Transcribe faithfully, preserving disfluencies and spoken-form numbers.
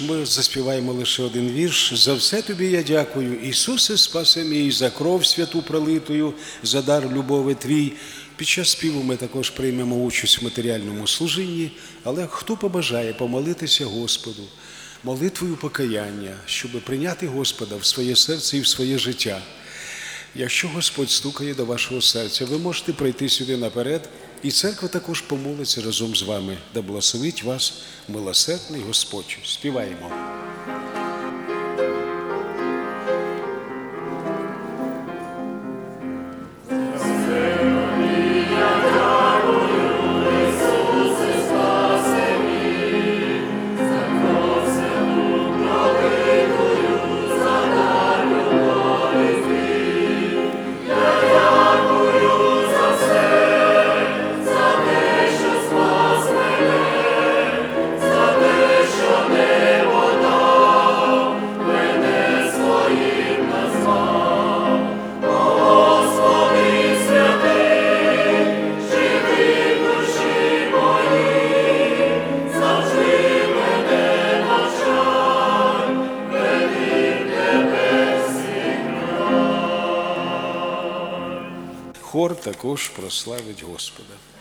ми заспіваємо лише один вірш. «За все тобі я дякую, Ісусе, спасе мій, за кров святу пролитую, за дар любови твій». Під час співу ми також приймемо участь в матеріальному служінні, але хто побажає помолитися Господу, молитвою покаяння, щоб прийняти Господа в своє серце і в своє життя. Якщо Господь стукає до вашого серця, ви можете прийти сюди наперед, і церква також помолиться разом з вами, да благословить вас милосердний Господь. Співаємо. Хор також прославить Господа.